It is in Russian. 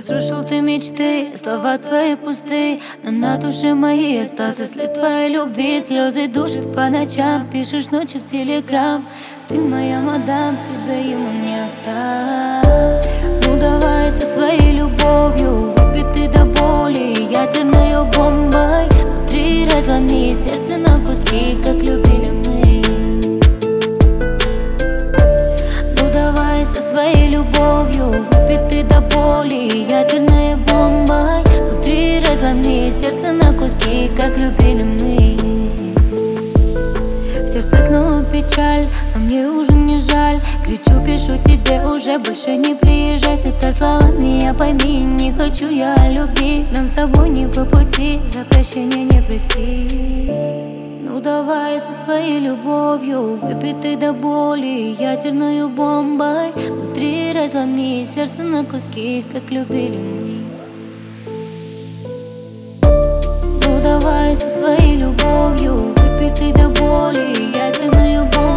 Разрушил ты мечты, слова твои пусты, но на душе моей остался след твоей любви. Слезы душат по ночам, пишешь ночью в телеграм. Ты моя мадам, тебя ему не отдам. Ну давай со своей любовью, выпитый до боли, ядерной бомбой. Внутри разломи сердце на куски, как любили мы. Ну давай со своей любовью, выпитый до боли, ядерной бомбой. Внутри разломи сердце на куски, как любили мы. В сердце снова печаль, но мне уже не жаль. Кричу, пишу тебе, уже больше не приезжай. С это словами я пойми, не хочу я любви. Нам с тобой не по пути, за прощение не проси. Ну давай со своей любовью, выпитой до боли, ядерной бомбой. Внутри разломи сердце на куски, как любили мы. Ну давай со своей любовью, выпитой до боли, ядерной бомбой.